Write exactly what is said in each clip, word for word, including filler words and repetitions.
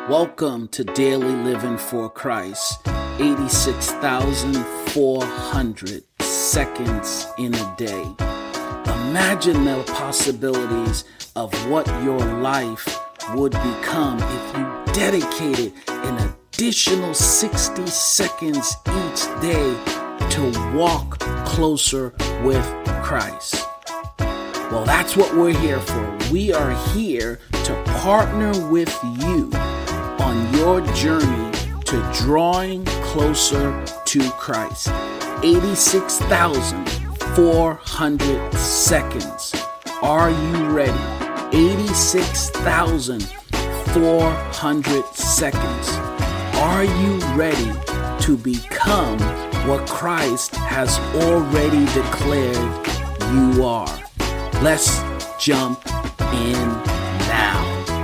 Welcome to Daily Living for Christ, eighty-six thousand four hundred seconds in a day. Imagine the possibilities of what your life would become if you dedicated an additional sixty seconds each day to walk closer with Christ. Well, that's what we're here for. We are here to partner with you on your journey to drawing closer to Christ. eighty-six thousand four hundred seconds. Are you ready? eighty-six thousand four hundred seconds. Are you ready to become what Christ has already declared you are? Let's jump in now.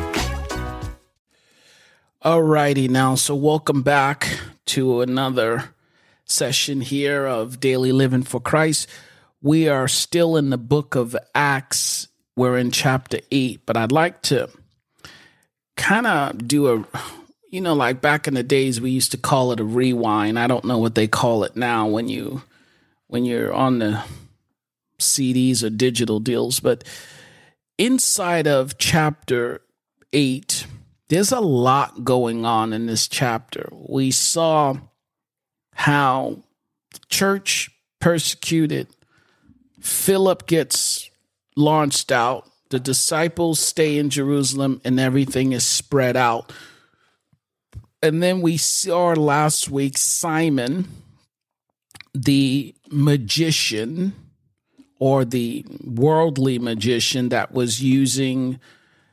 Alrighty now, so welcome back to another session here of Daily Living for Christ. We are still in the book of Acts. We're in chapter eight, but I'd like to kind of do a, you know, like back in the days, we used to call it a rewind. I don't know what they call it now when you, when you're on the C Ds or digital deals, but inside of chapter eight, there's a lot going on in this chapter. We saw how the church persecuted, Philip gets launched out, the disciples stay in Jerusalem, and everything is spread out. And then we saw last week Simon, the magician, or the worldly magician that was using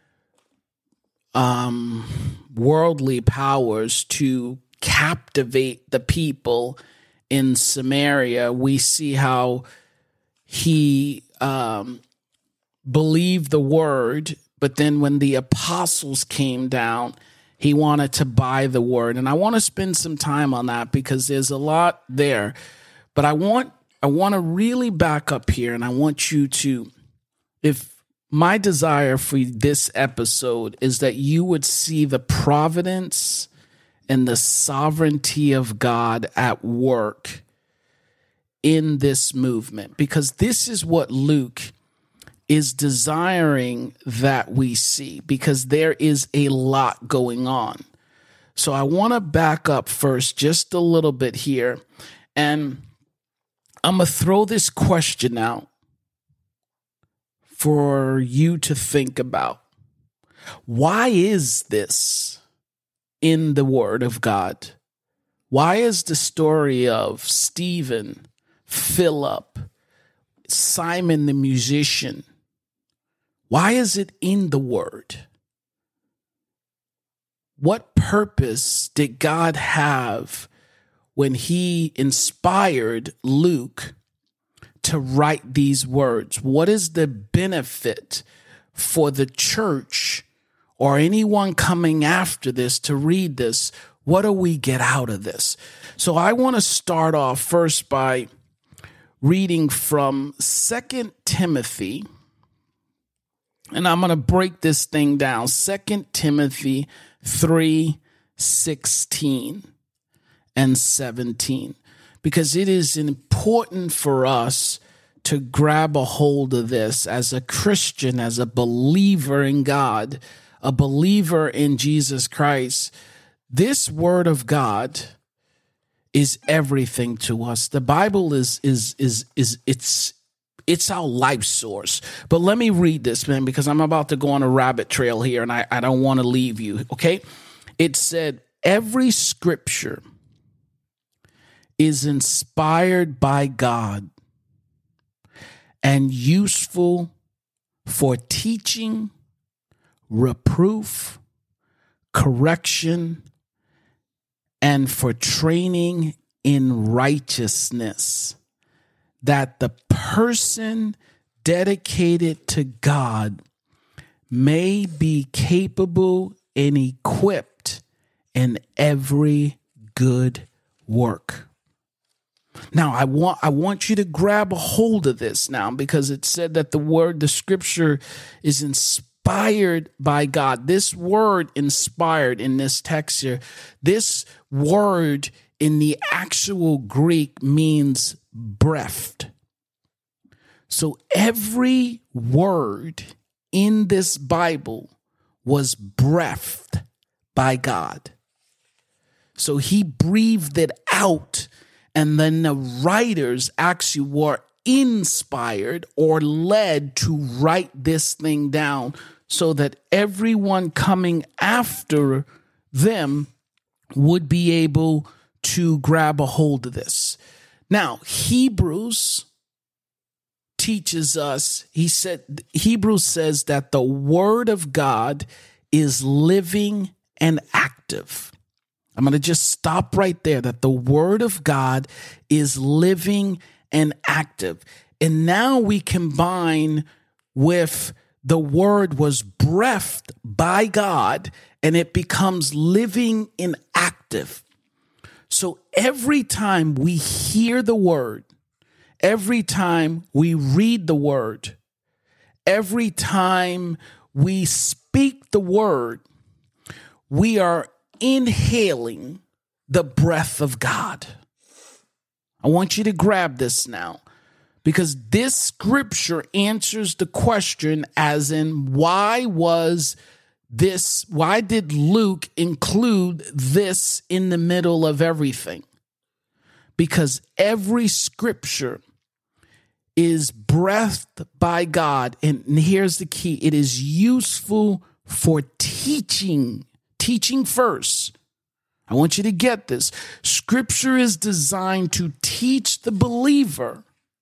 um, worldly powers to captivate the people in Samaria. We see how he um, believed the word, but then when the apostles came down, he wanted to buy the word. And I want to spend some time on that because there's a lot there. But I want I want to really back up here, and I want you to, if my desire for this episode is that you would see the providence and the sovereignty of God at work in this movement, because this is what Luke is desiring that we see, because there is a lot going on. So I want to back up first just a little bit here, and I'm going to throw this question out for you to think about. Why is this in the Word of God? Why is the story of Stephen, Philip, Simon the musician, why is it in the Word? What purpose did God have when he inspired Luke to write these words? What is the benefit for the church or anyone coming after this to read this? What do we get out of this? So I want to start off first by reading from Second Timothy, and I'm going to break this thing down. Second Timothy three sixteen and seventeen, because it is important for us to grab a hold of this as a Christian, as a believer in God, a believer in Jesus Christ. This word of God is everything to us. The Bible is is is is it's it's our life source. But let me read this, man, because I'm about to go on a rabbit trail here, and I, I don't want to leave you. Okay, it said every scripture is inspired by God and useful for teaching, reproof, correction, and for training in righteousness, that the person dedicated to God may be capable and equipped in every good work. Now, I want I want you to grab a hold of this now, because it said that the word, the scripture is inspired inspired by God. This word inspired in this text here, this word in the actual Greek means breathed. So every word in this Bible was breathed by God. So he breathed it out, and then the writers actually were inspired or led to write this thing down so that everyone coming after them would be able to grab a hold of this. Now, Hebrews teaches us, he said, Hebrews says that the word of God is living and active. I'm going to just stop right there, that the word of God is living and active. And now we combine with the word was breathed by God, and it becomes living and active. So every time we hear the word, every time we read the word, every time we speak the word, we are inhaling the breath of God. I want you to grab this now, because this scripture answers the question as in, why was this, why did Luke include this in the middle of everything? Because every scripture is breathed by God. And here's the key. It is useful for teaching, teaching first. I want you to get this. Scripture is designed to teach the believer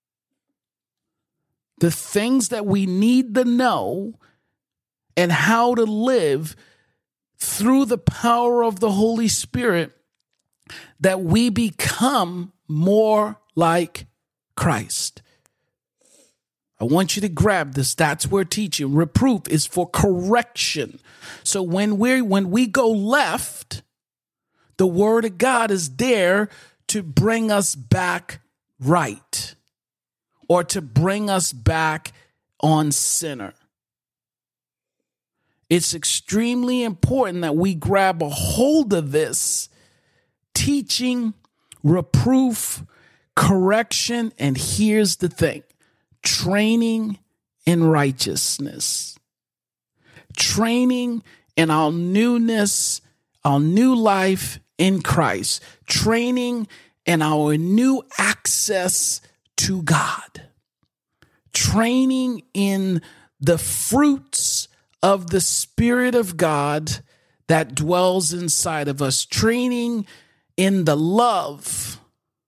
the things that we need to know and how to live through the power of the Holy Spirit, that we become more like Christ. I want you to grab this. That's where teaching. Reproof is for correction. So when we when we go left, the word of God is there to bring us back right, or to bring us back on center. It's extremely important that we grab a hold of this teaching, reproof, correction, and here's the thing: training in righteousness, training in our newness, our new life in Christ, training in our new access to God, training in the fruits of the Spirit of God that dwells inside of us, training in the love,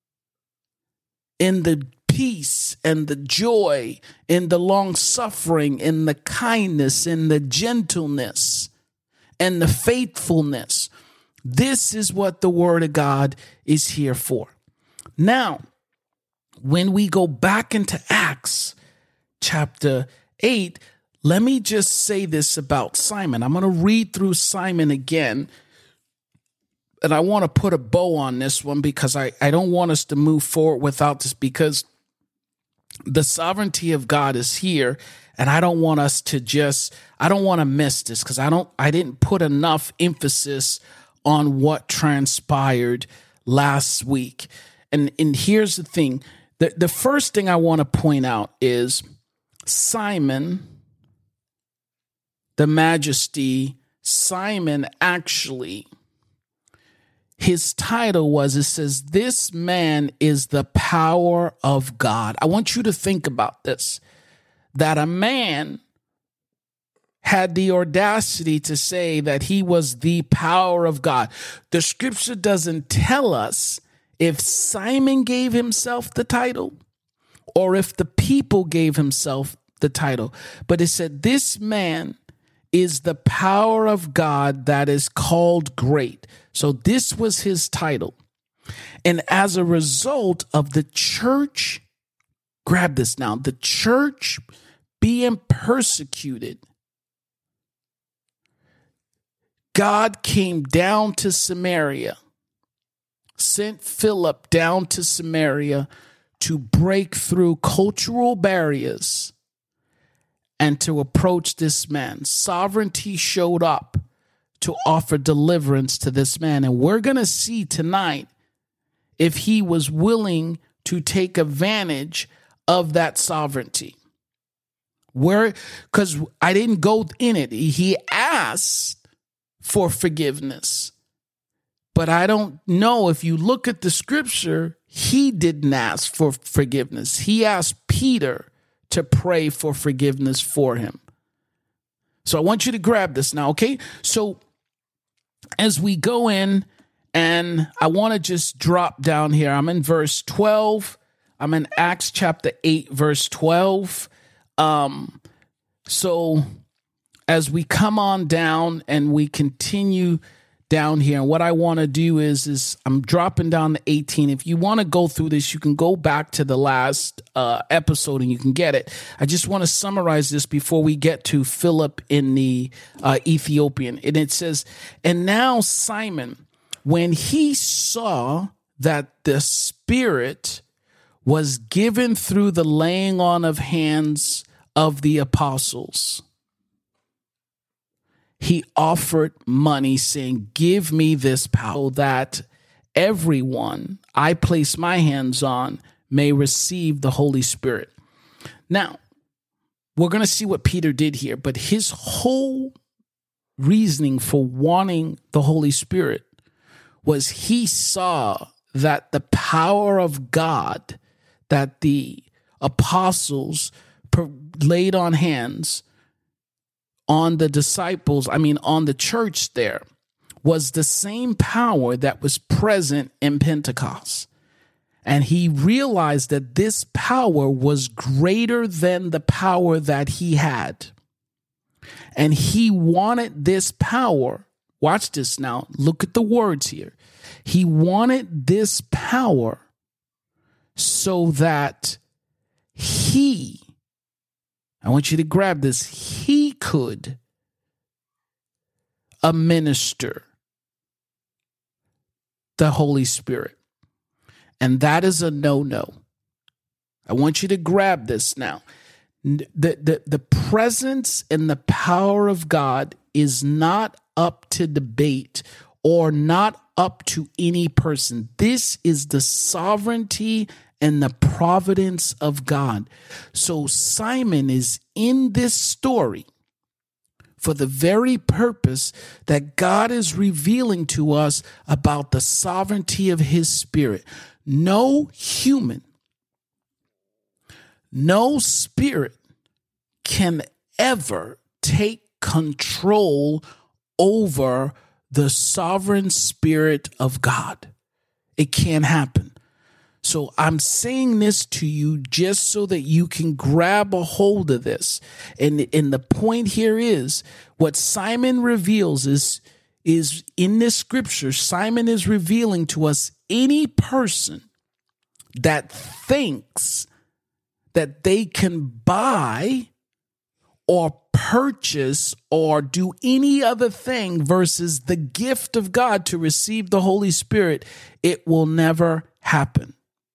in the peace and the joy, in the long suffering, in the kindness, in the gentleness, and the faithfulness. This is what the word of God is here for. Now, when we go back into Acts chapter eight, let me just say this about Simon. I'm going to read through Simon again, and I want to put a bow on this one because I, I don't want us to move forward without this, because the sovereignty of God is here, and I don't want us to just, I don't want to miss this, because I don't, I didn't put enough emphasis on what transpired last week. And, and here's the thing. The, the first thing I want to point out is Simon, the Majesty, Simon actually, his title was, it says, this man is the power of God. I want you to think about this, that a man had the audacity to say that he was the power of God. The scripture doesn't tell us if Simon gave himself the title or if the people gave himself the title, but it said this man is the power of God that is called great. So this was his title. And as a result of the church, grab this now, the church being persecuted, God came down to Samaria, sent Philip down to Samaria to break through cultural barriers and to approach this man. Sovereignty showed up to offer deliverance to this man. And we're going to see tonight if he was willing to take advantage of that sovereignty. Where, because I didn't go in it. He asked for forgiveness. But I don't know, if you look at the scripture, he didn't ask for forgiveness. He asked Peter to pray for forgiveness for him. So I want you to grab this now, okay? So as we go in, and I want to just drop down here. I'm in verse twelve. I'm in Acts chapter eight, verse twelve. Um, so as we come on down and we continue down here, and what I want to do is, is I'm dropping down to eighteen. If you want to go through this, you can go back to the last uh, episode and you can get it. I just want to summarize this before we get to Philip in the uh, Ethiopian. And it says, and now Simon, when he saw that the Spirit was given through the laying on of hands of the apostles, he offered money, saying, give me this power, that everyone I place my hands on may receive the Holy Spirit. Now, we're going to see what Peter did here, but his whole reasoning for wanting the Holy Spirit was he saw that the power of God that the apostles laid on hands on the disciples, I mean, on the church there, was the same power that was present in Pentecost. And he realized that this power was greater than the power that he had. And he wanted this power. Watch this now. Look at the words here. He wanted this power so that he, I want you to grab this, he could administer the Holy Spirit. And that is a no-no. I want you to grab this now. The, the, the presence and the power of God is not up to debate or not up to any person. This is the sovereignty and the providence of God. So Simon is in this story for the very purpose that God is revealing to us about the sovereignty of his Spirit. No human, no spirit can ever take control over the sovereign Spirit of God. It can't happen. So I'm saying this to you just so that you can grab a hold of this. And, and the point here is what Simon reveals is, is in this scripture, Simon is revealing to us any person that thinks that they can buy or purchase or do any other thing versus the gift of God to receive the Holy Spirit, it will never happen.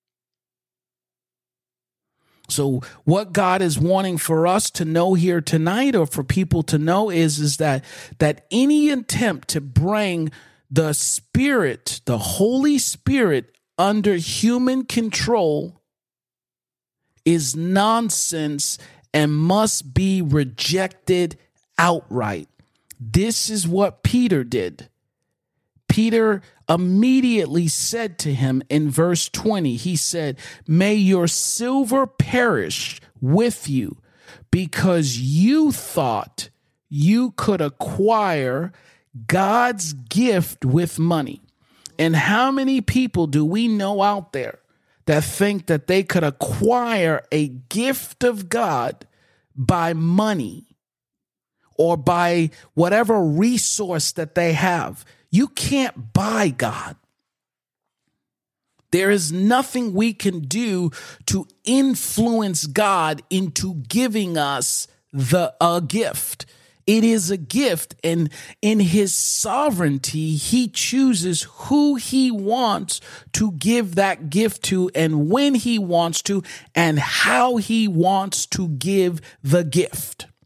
So what God is wanting for us to know here tonight, or for people to know, is, is that, that any attempt to bring the Spirit, the Holy Spirit, under human control is nonsense and must be rejected outright. This is what Peter did. Peter immediately said to him in verse twenty, he said, may your silver perish with you, because you thought you could acquire God's gift with money. And how many people do we know out there that think that they could acquire a gift of God by money or by whatever resource that they have? You can't buy God. There is nothing we can do to influence God into giving us the a gift. It is a gift, and in his sovereignty, he chooses who he wants to give that gift to, and when he wants to, and how he wants to give the gift.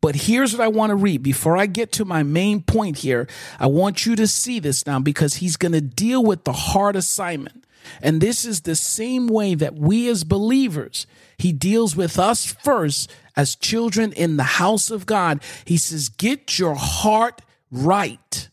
But here's what I want to read. Before I get to my main point here, I want you to see this now because he's going to deal with the heart of Simon. And this is the same way that we as believers, he deals with us first as children in the house of God. He says, get your heart right.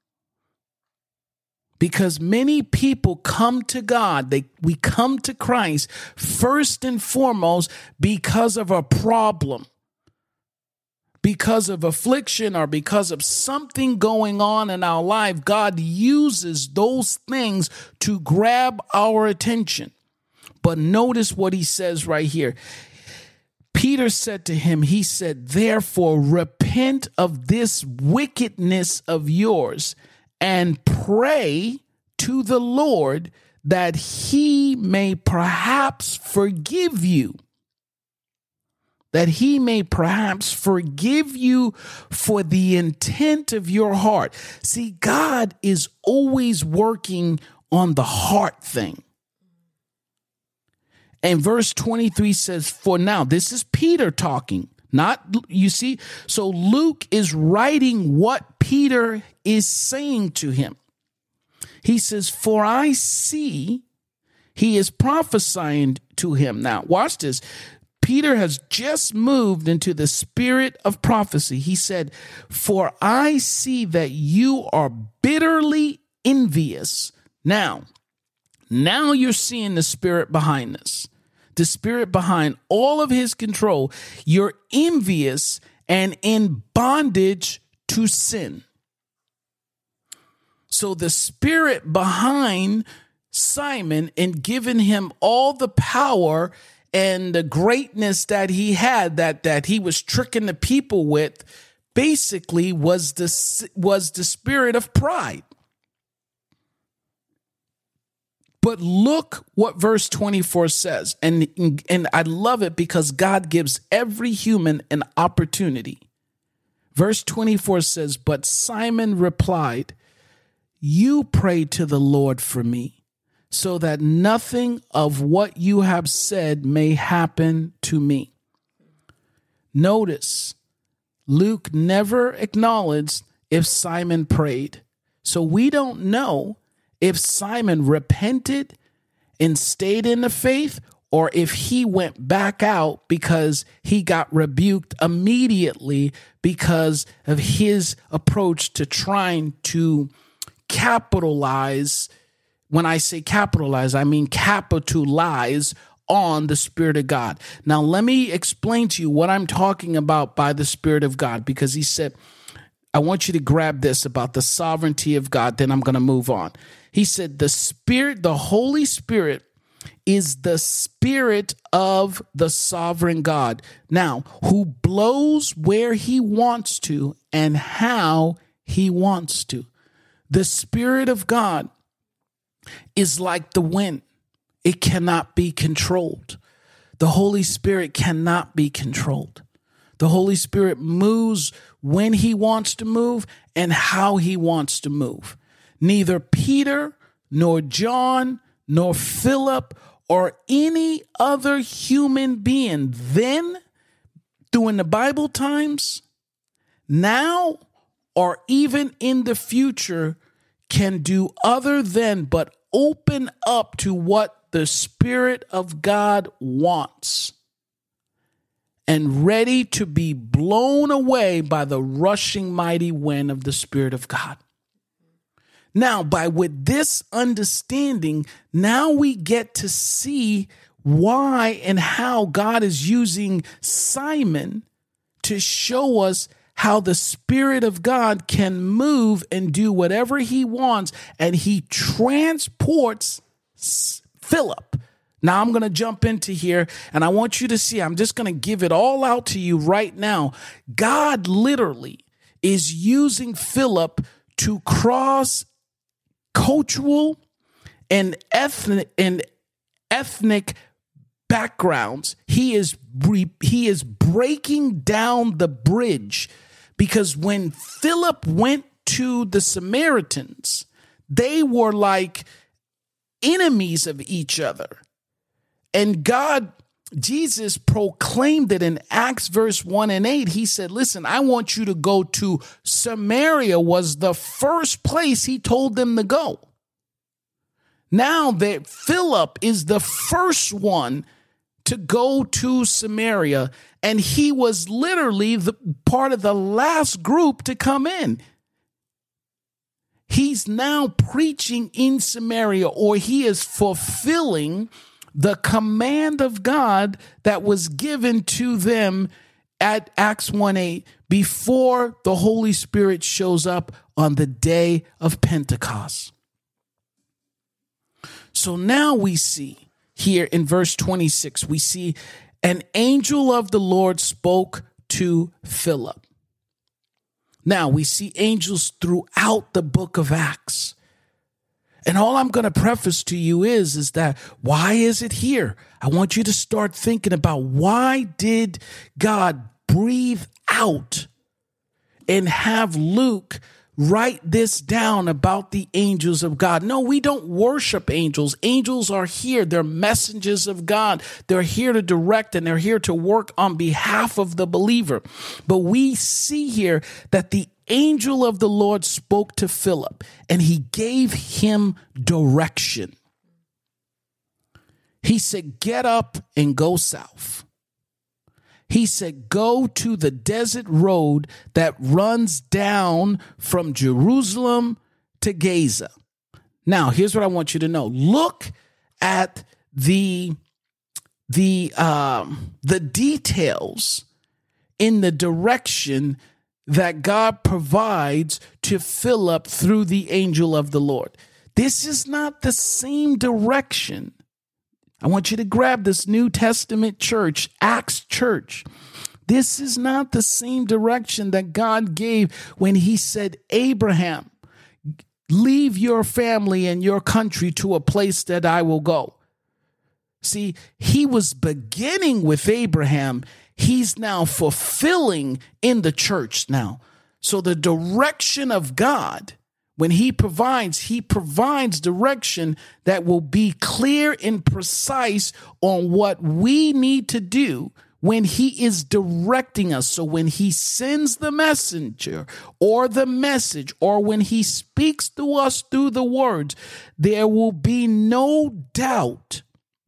Because many people come to God, they we come to Christ first and foremost because of a problem, because of affliction, or because of something going on in our life. God uses those things to grab our attention. But notice what he says right here. Peter said to him, he said, therefore, repent of this wickedness of yours and pray to the Lord that he may perhaps forgive you, that he may perhaps forgive you for the intent of your heart. See, God is always working on the heart thing. And verse twenty-three says, for now, this is Peter talking. Not, you see, so Luke is writing what Peter is saying to him. He says, for I see, he is prophesying to him. Now, watch this. Peter has just moved into the spirit of prophecy. He said, for I see that you are bitterly envious. Now, now you're seeing the spirit behind this. The spirit behind all of his control. You're envious and in bondage to sin. So the spirit behind Simon and giving him all the power and the greatness that he had, that, that he was tricking the people with, basically was the, was the spirit of pride. But look what verse twenty-four says. And, and I love it because God gives every human an opportunity. Verse twenty-four says, but Simon replied, you pray to the Lord for me, so that nothing of what you have said may happen to me. Notice, Luke never acknowledged if Simon prayed. So we don't know if Simon repented and stayed in the faith, or if he went back out because he got rebuked immediately because of his approach to trying to capitalize. When I say capitalize, I mean capitalize on the Spirit of God. Now, let me explain to you what I'm talking about by the Spirit of God, because he said, I want you to grab this about the sovereignty of God, then I'm going to move on. He said, the Spirit, the Holy Spirit is the Spirit of the sovereign God. Now, who blows where he wants to and how he wants to. The Spirit of God is like the wind. It cannot be controlled. The Holy Spirit cannot be controlled. The Holy Spirit moves when he wants to move and how he wants to move. Neither Peter, nor John, nor Philip, or any other human being then, during the Bible times, now, or even in the future, can do other than but open up to what the Spirit of God wants, and ready to be blown away by the rushing mighty wind of the Spirit of God. Now, by with this understanding, now we get to see why and how God is using Simon to show us how the Spirit of God can move and do whatever he wants, and he transports Philip. Now I'm going to jump into here, and I want you to see, I'm just going to give it all out to you right now. God literally is using Philip to cross cultural and ethnic and ethnic backgrounds. He is he is breaking down the bridge, because when Philip went to the Samaritans, they were like enemies of each other. And God Jesus proclaimed it in Acts verse one and eight. He said, listen, I want you to go to Samaria was the first place he told them to go. Now that Philip is the first one to go to Samaria, and he was literally the part of the last group to come in. He's now preaching in Samaria, or he is fulfilling the command of God that was given to them at Acts one eight before the Holy Spirit shows up on the day of Pentecost. So now we see here in verse twenty-six, we see an angel of the Lord spoke to Philip. Now we see angels throughout the book of Acts. And all I'm going to preface to you is, is that why is it here? I want you to start thinking about, why did God breathe out and have Luke write this down about the angels of God? No, we don't worship angels. Angels are here. They're messengers of God. They're here to direct, and they're here to work on behalf of the believer. But we see here that the angel of the Lord spoke to Philip, and he gave him direction. He said, get up and go south. He said, go to the desert road that runs down from Jerusalem to Gaza. Now, here's what I want you to know. Look at the, the, um, the details in the direction that God provides to Philip through the angel of the Lord. This is not the same direction. I want you to grab this New Testament church, Acts church. This is not the same direction that God gave when he said, Abraham, leave your family and your country to a place that I will go. See, he was beginning with Abraham. He's now fulfilling in the church now. So the direction of God, when he provides, he provides direction that will be clear and precise on what we need to do when he is directing us. So when he sends the messenger or the message, or when he speaks to us through the words, there will be no doubt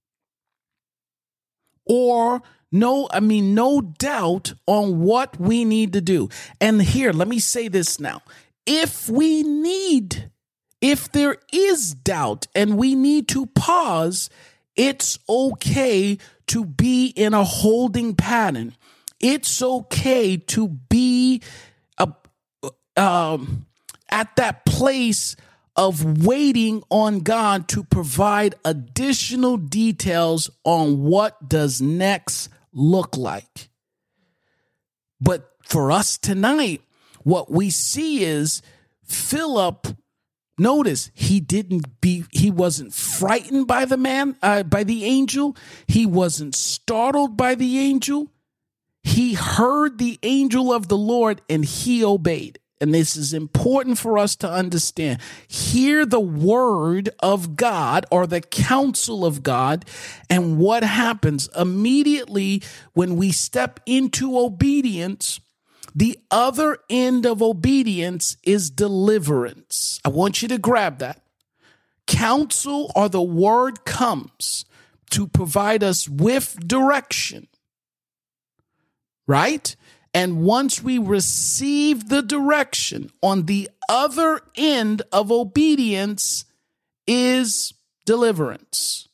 or No, I mean, no doubt on what we need to do. And here, let me say this now. If we need, if there is doubt and we need to pause, it's okay to be in a holding pattern. It's okay to be a, um, at that place of waiting on God to provide additional details on what does next look like. But for us tonight, what we see is Philip, notice he didn't be, he wasn't frightened by the man, uh, by the angel. He wasn't startled by the angel. He heard the angel of the Lord and he obeyed. And this is important for us to understand. Hear the word of God or the counsel of God. And what happens immediately when we step into obedience, the other end of obedience is deliverance. I want you to grab that. Counsel or the word comes to provide us with direction, right? And once we receive the direction, on the other end of obedience is deliverance.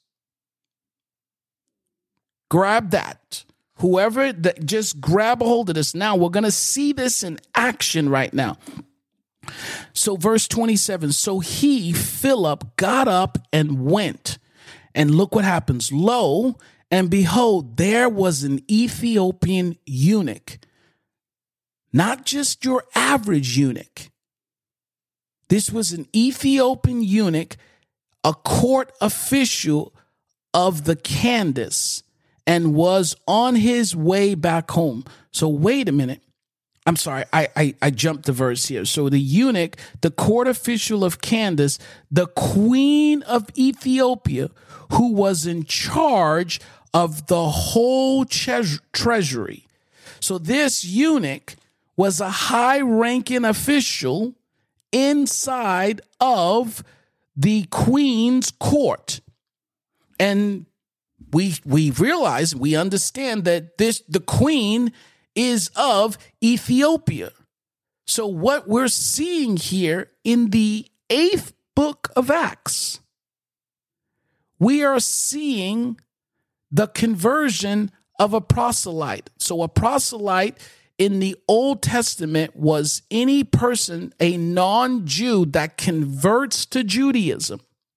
Grab that. Whoever that, just grab a hold of this. Now we're going to see this in action right now. So verse twenty-seven, so he, Philip, got up and went. And look what happens. Lo, and behold, there was an Ethiopian eunuch. Not just your average eunuch. This was an Ethiopian eunuch, a court official of the Candace, and was on his way back home. So wait a minute. I'm sorry, I, I, I jumped the verse here. So the eunuch, the court official of Candace, the queen of Ethiopia, who was in charge of the whole tre- treasury. So this eunuch was a high-ranking official inside of the queen's court. And we we realize, we understand that this the queen is of Ethiopia. So what we're seeing here in the eighth book of Acts, we are seeing the conversion of a proselyte. So a proselyte in the Old Testament was any person, a non-Jew, that converts to Judaism.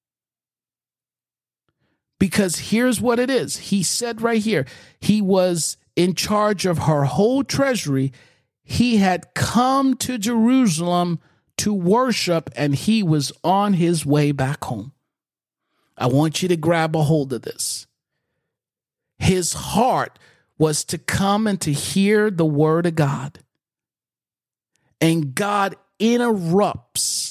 Because here's what it is. He said right here, he was in charge of her whole treasury. He had come to Jerusalem to worship, and he was on his way back home. I want you to grab a hold of this. His heart was to come and to hear the word of God. And God interrupts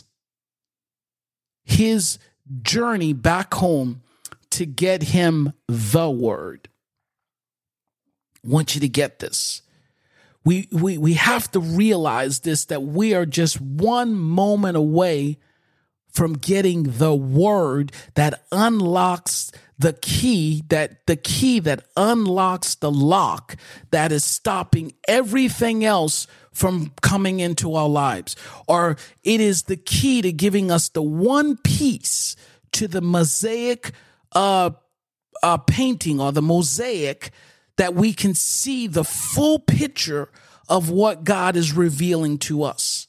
his journey back home to get him the word. I want you to get this. We, we, we have to realize this, that we are just one moment away from getting the word that unlocks the key, that the key that unlocks the lock that is stopping everything else from coming into our lives. Or it is the key to giving us the one piece to the mosaic uh, uh, painting, or the mosaic, that we can see the full picture of what God is revealing to us.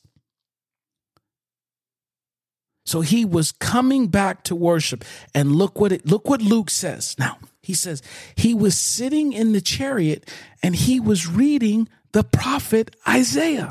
So he was coming back to worship, and look what it, look what Luke says. Now, he says he was sitting in the chariot and he was reading the prophet Isaiah.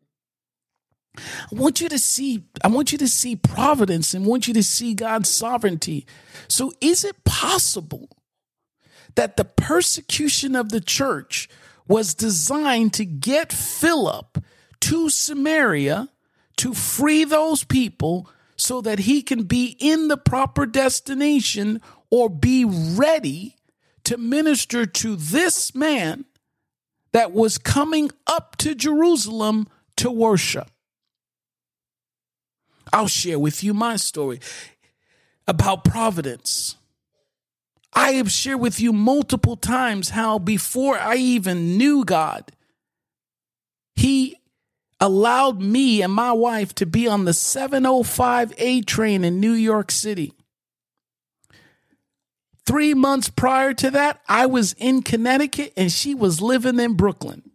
I want you to see, I want you to see providence, and want you to see God's sovereignty. So is it possible that the persecution of the church was designed to get Philip to Samaria to free those people so that he can be in the proper destination, or be ready to minister to this man that was coming up to Jerusalem to worship? I'll share with you my story about providence. I have shared with you multiple times how before I even knew God, he allowed me and my wife to be on the seven oh five A train in New York City. Three months prior to that, I was in Connecticut and she was living in Brooklyn.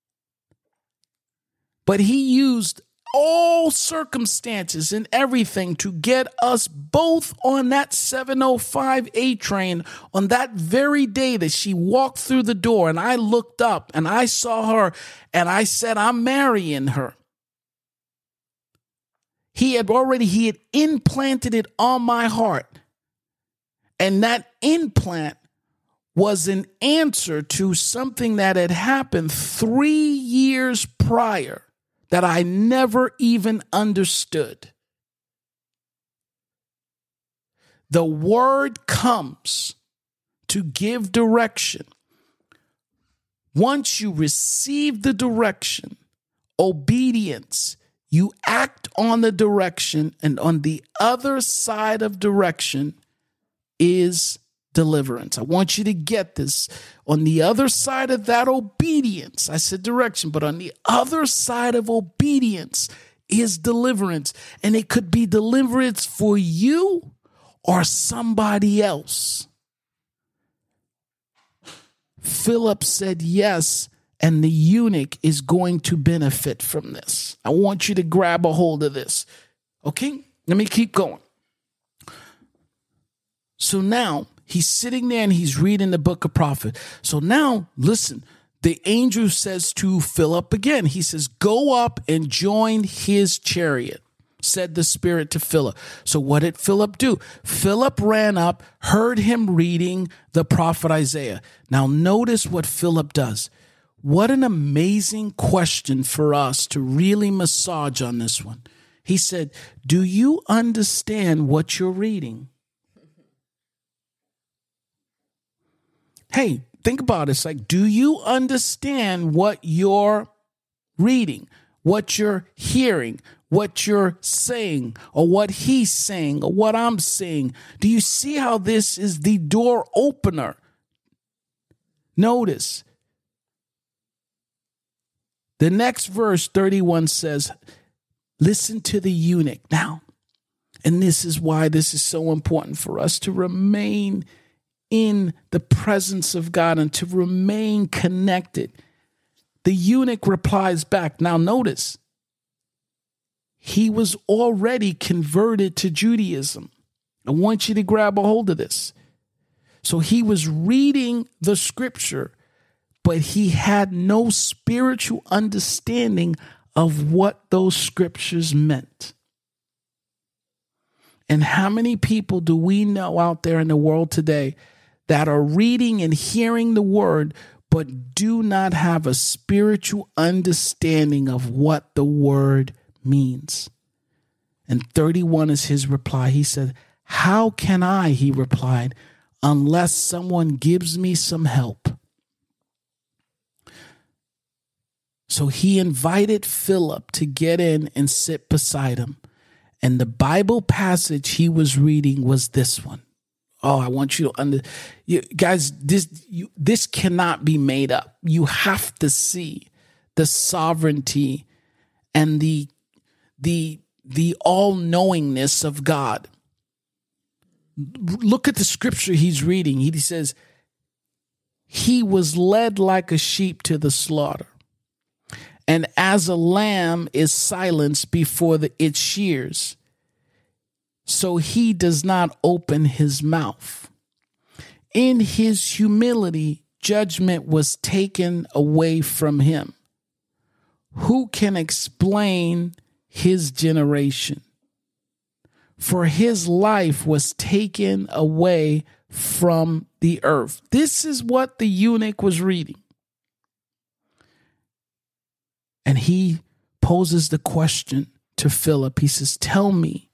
But he used all circumstances and everything to get us both on that seven oh five A train on that very day that she walked through the door. And I looked up and I saw her and I said, I'm marrying her. He had already, he had implanted it on my heart. And that implant was an answer to something that had happened three years prior that I never even understood. The word comes to give direction. Once you receive the direction, obedience, you act on the direction, and on the other side of direction is deliverance. I want you to get this. On the other side of that obedience, I said direction, but on the other side of obedience is deliverance. And it could be deliverance for you or somebody else. Philip said yes, and the eunuch is going to benefit from this. I want you to grab a hold of this. Okay, let me keep going. So now he's sitting there and he's reading the book of prophet. So now, listen, the angel says to Philip again, he says, go up and join his chariot, said the Spirit to Philip. So what did Philip do? Philip ran up, heard him reading the prophet Isaiah. Now notice what Philip does. What an amazing question for us to really massage on this one. He said, do you understand what you're reading? hey, think about it. It's like, do you understand what you're reading, what you're hearing, what you're saying, or what he's saying, or what I'm saying? Do you see how this is the door opener? Notice the next verse, thirty-one, says, listen to the eunuch. Now, and this is why this is so important for us to remain in the presence of God and to remain connected. The eunuch replies back. Now, notice, he was already converted to Judaism. I want you to grab a hold of this. So he was reading the scripture, but he had no spiritual understanding of what those scriptures meant. And how many people do we know out there in the world today that are reading and hearing the word, but do not have a spiritual understanding of what the word means? And thirty-one is his reply. He said, how can I, he replied, unless someone gives me some help? So he invited Philip to get in and sit beside him. And the Bible passage he was reading was this one. Oh, I want you to under, you, guys, this, you, this cannot be made up. You have to see the sovereignty and the, the, the all-knowingness of God. Look at the scripture he's reading. He says, he was led like a sheep to the slaughter, and as a lamb is silenced before the, its shears, so he does not open his mouth. In his humility, judgment was taken away from him. Who can explain his generation? For his life was taken away from the earth. This is what the eunuch was reading. And he poses the question to Philip. He says, tell me,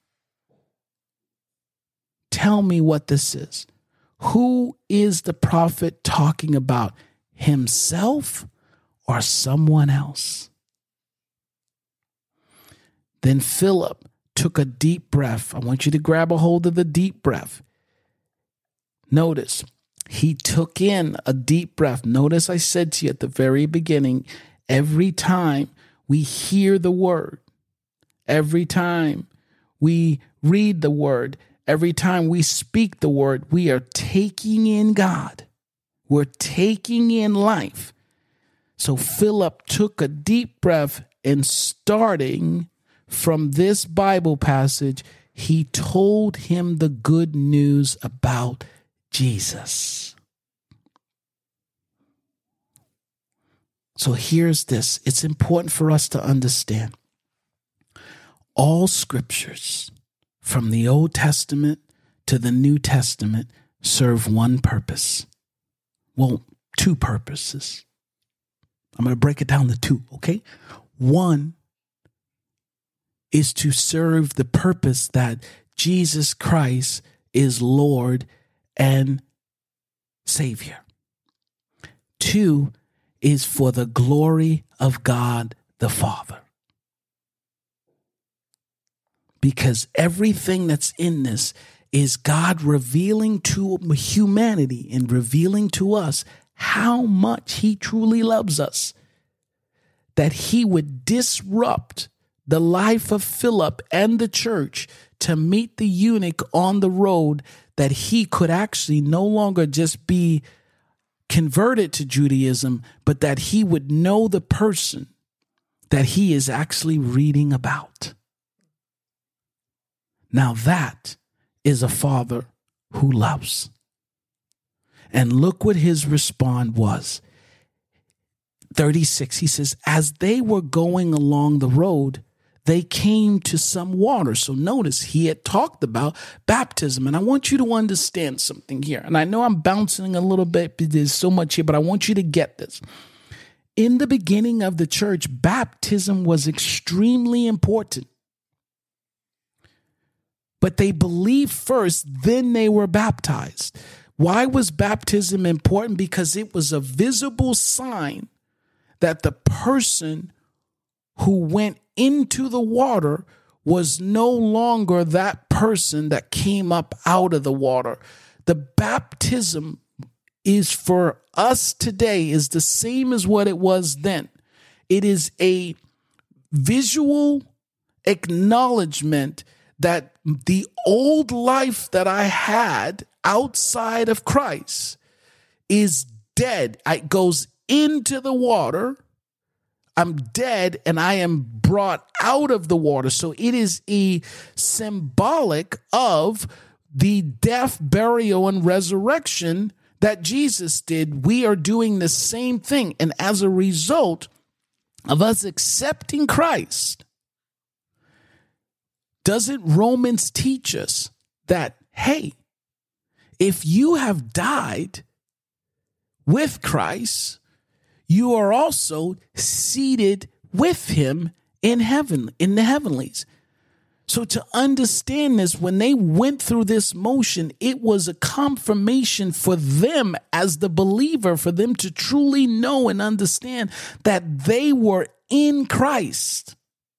tell me what this is. Who is the prophet talking about? Himself or someone else? Then Philip took a deep breath. I want you to grab a hold of the deep breath. Notice, he took in a deep breath. Notice I said to you at the very beginning, every time we hear the word, every time we read the word, every time we speak the word, we are taking in God. We're taking in life. So Philip took a deep breath, and starting from this Bible passage, he told him the good news about Jesus. So here's this. It's important for us to understand. All scriptures from the Old Testament to the New Testament serve one purpose. Well, two purposes. I'm going to break it down to two, okay? One is to serve the purpose that Jesus Christ is Lord and Savior. Two is for the glory of God the Father. Because everything that's in this is God revealing to humanity and revealing to us how much he truly loves us, that he would disrupt the life of Philip and the church to meet the eunuch on the road, that he could actually no longer just be converted to Judaism, but that he would know the person that he is actually reading about. Now that is a father who loves. And look what his response was. thirty-six, he says, as they were going along the road, they came to some water. So notice he had talked about baptism. And I want you to understand something here. And I know I'm bouncing a little bit, but there's so much here, but I want you to get this. In the beginning of the church, baptism was extremely important. But they believed first, then they were baptized. Why was baptism important? Because it was a visible sign that the person who went into the water was no longer that person that came up out of the water. The baptism is for us today is the same as what it was then. It is a visual acknowledgement that the old life that I had outside of Christ is dead. It goes into the water. I'm dead and I am brought out of the water. So it is a symbolic of the death, burial, and resurrection that Jesus did. We are doing the same thing. And as a result of us accepting Christ, doesn't Romans teach us that, hey, if you have died with Christ, you are also seated with him in heaven, in the heavenlies. So to understand this, when they went through this motion, it was a confirmation for them as the believer, for them to truly know and understand that they were in Christ.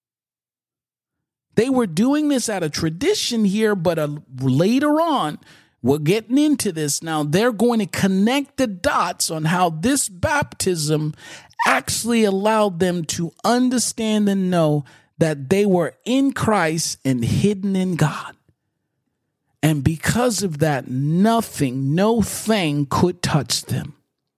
They were doing this out of tradition here, but uh, later on, we're getting into this now. They're going to connect the dots on how this baptism actually allowed them to understand and know that they were in Christ and hidden in God. And because of that, nothing, no thing could touch them.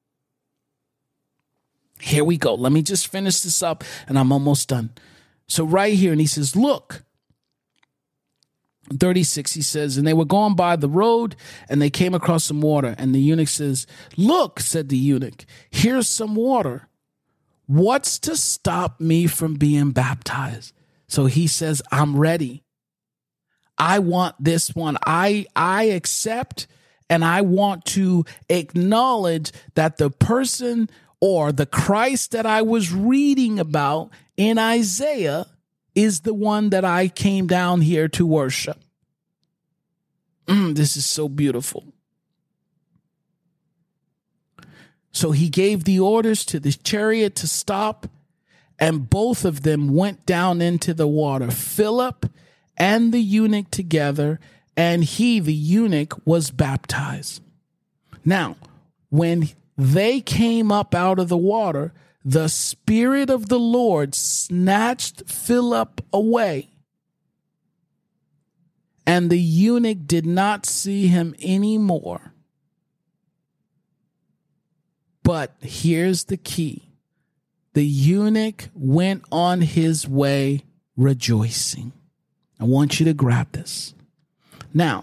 Here we go. Let me just finish this up and I'm almost done. So right here, and he says, look, thirty-six, he says, and they were going by the road and they came across some water. And the eunuch says, look, said the eunuch, here's some water. What's to stop me from being baptized? So he says, I'm ready. I want this one. I, I accept and I want to acknowledge that the person or the Christ that I was reading about in Isaiah is the one that I came down here to worship. Mm, this is so beautiful. So he gave the orders to the chariot to stop, and both of them went down into the water, Philip and the eunuch together, and he, the eunuch, was baptized. Now, when they came up out of the water, the Spirit of the Lord snatched Philip away, and the eunuch did not see him anymore. But here's the key. The eunuch went on his way rejoicing. I want you to grab this. Now,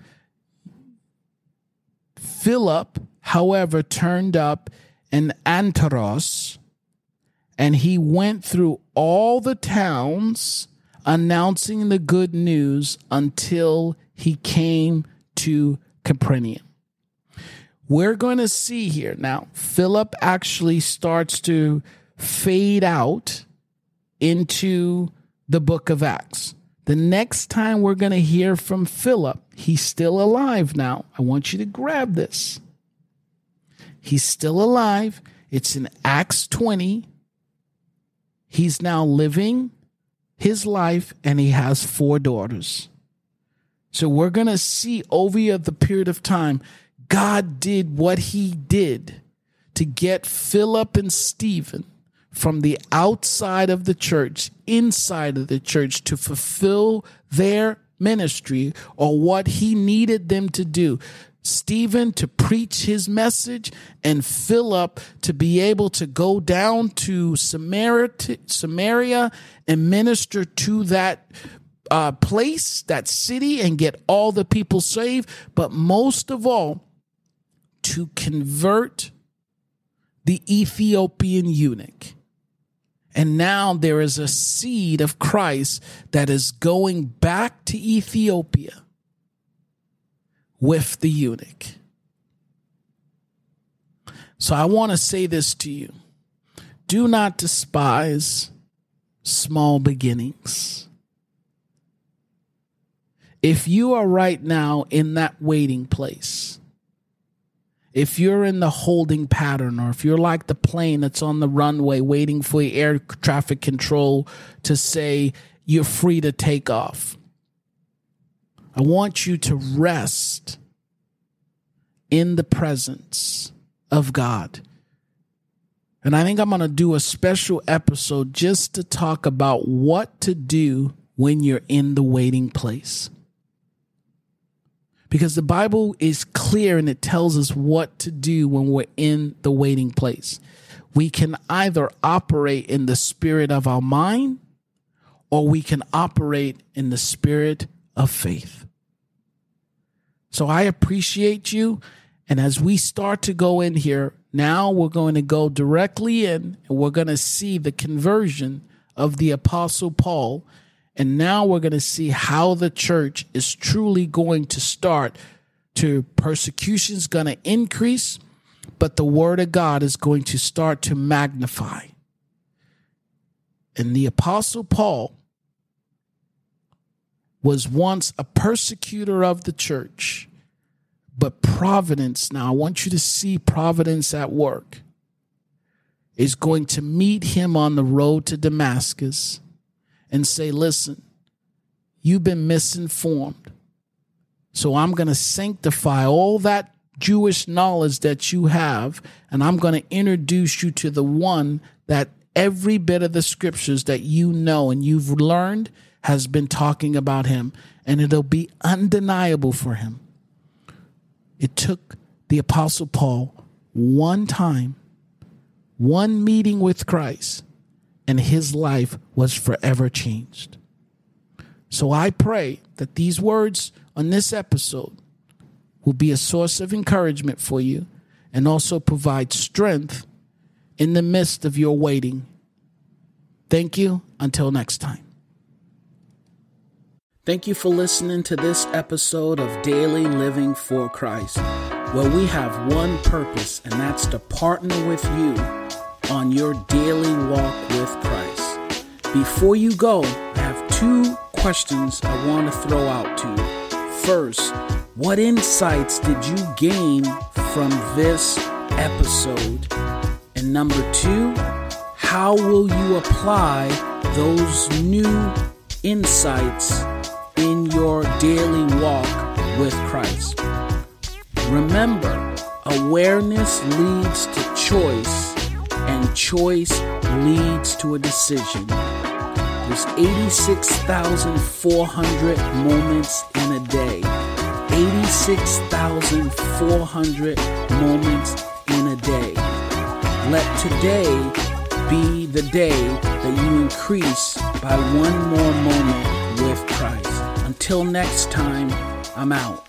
Philip, however, turned up in Antiros, and he went through all the towns announcing the good news until he came to Capernaum. We're going to see here now, Philip actually starts to fade out into the book of Acts. The next time we're going to hear from Philip, he's still alive now. I want you to grab this. He's still alive. It's in Acts twenty. He's now living his life and he has four daughters. So we're going to see over the period of time, God did what he did to get Philip and Stephen from the outside of the church, inside of the church, to fulfill their ministry or what he needed them to do. Stephen to preach his message, and Philip to be able to go down to Samaria, Samaria and minister to that uh, place, that city, and get all the people saved. But most of all, to convert the Ethiopian eunuch. And now there is a seed of Christ that is going back to Ethiopia with the eunuch. So I want to say this to you. Do not despise small beginnings. If you are right now in that waiting place, If you're in the holding pattern, or if you're like the plane that's on the runway waiting for air traffic control to say you're free to take off, I want you to rest in the presence of God. And I think I'm going to do a special episode just to talk about what to do when you're in the waiting place. Because the Bible is clear and it tells us what to do when we're in the waiting place. We can either operate in the spirit of our mind, or we can operate in the spirit of faith. So I appreciate you. And as we start to go in here, now we're going to go directly in and we're going to see the conversion of the Apostle Paul. And now we're going to see how the church is truly going to start to, persecution's going to increase, but the word of God is going to start to magnify. And the Apostle Paul was once a persecutor of the church, but providence, now I want you to see providence at work, is going to meet him on the road to Damascus and say, listen, you've been misinformed. So I'm going to sanctify all that Jewish knowledge that you have, and I'm going to introduce you to the one that every bit of the scriptures that you know and you've learned has been talking about him, and it'll be undeniable for him. It took the Apostle Paul one time, one meeting with Christ, and his life was forever changed. So I pray that these words on this episode will be a source of encouragement for you and also provide strength in the midst of your waiting. Thank you. Until next time. Thank you for listening to this episode of Daily Living for Christ, where we have one purpose, and that's to partner with you on your daily walk with Christ. Before you go, I have two questions I want to throw out to you. First, what insights did you gain from this episode? And number two, how will you apply those new insights in your daily walk with Christ? Remember, awareness leads to choice, and choice leads to a decision. There's eighty-six thousand four hundred moments in a day. eighty-six thousand four hundred moments in a day. Let today be the day that you increase by one more moment with Christ. Until next time, I'm out.